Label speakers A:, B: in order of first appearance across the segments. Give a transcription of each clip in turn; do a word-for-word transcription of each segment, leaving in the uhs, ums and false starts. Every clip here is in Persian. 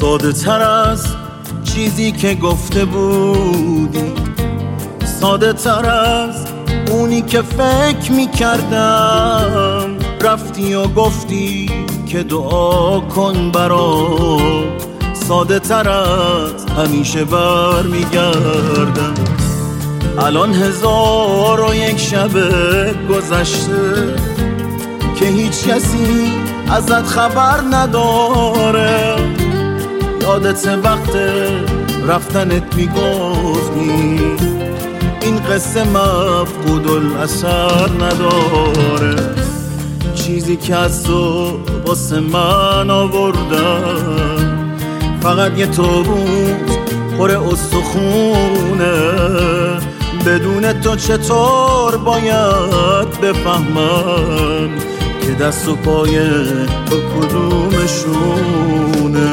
A: ساده تر از چیزی که گفته بودی، ساده تر از اونی که فکر میکردم. رفتی و گفتی که دعا کن برام، ساده تر از همیشه بر میگردم. الان هزار و یک شب گذشته که هیچ کسی ازت خبر نداره. یادت وقت رفتنت میگفتی این قصه مفقود الاثر نداره. چیزی که از تو واسه من آوردم فقط یه تابوت پر استخونه. بدون تو چطور باید بفهمم که دست و پای تو کدومشونه؟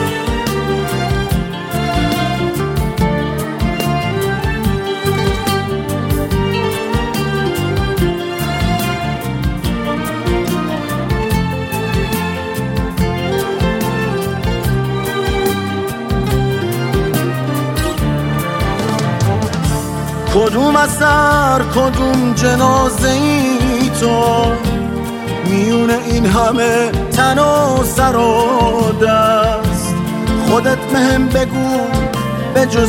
A: کدوم اثر کدوم جنازه ای تو میونه این همه تن و سر و دست؟ خودت مهم بگو به جز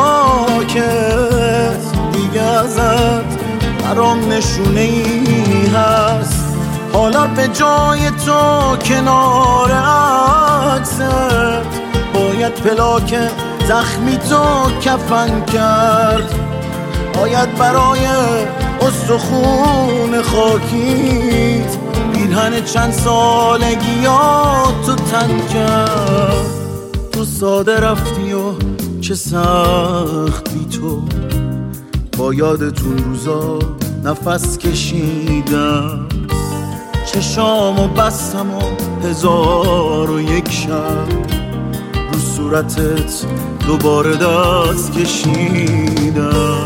A: فلاکت دیگه ازت برام نشونه ای هست. حالا به جای تو کنار عکست باید پلاک زخمی تو کفن کرد. باید برای استخون خاکیت پیرهن چند سالگیات تو تن کرد. تو ساده رفتی و چه سخت بی تو، با یادتون روزا نفس کشیدم. چشامو بستم و هزار و یک شب رو صورتت دوباره دست کشیدم.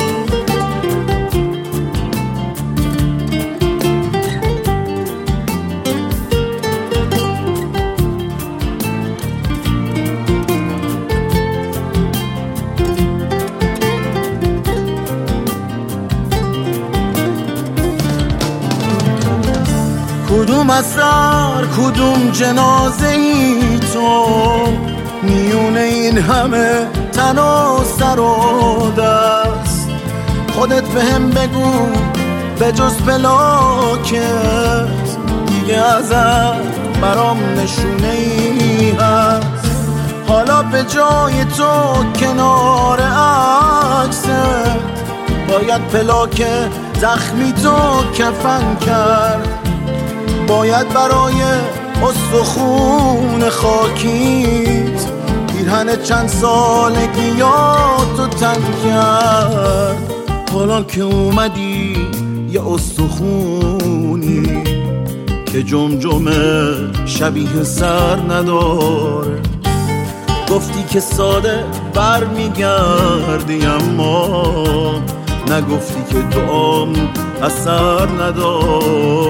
A: کدوم اثر کدوم جنازه ای تو میونه این همه تن و سر و دست؟ خودت بهم بگو به جز پلاکت دیگه ازت برام نشونه ای هست. حالا به جای تو کنار عکست باید پلاک زخمی تو کفن کرد. باید برای استخون خاکیت پیرهن چند سالگیاتو تن کرد. حالا که اومدی یه استخونی که جمجمه شبیه سر نداره. گفتی که ساده بر میگردی اما نگفتی که دعام اثر نداره.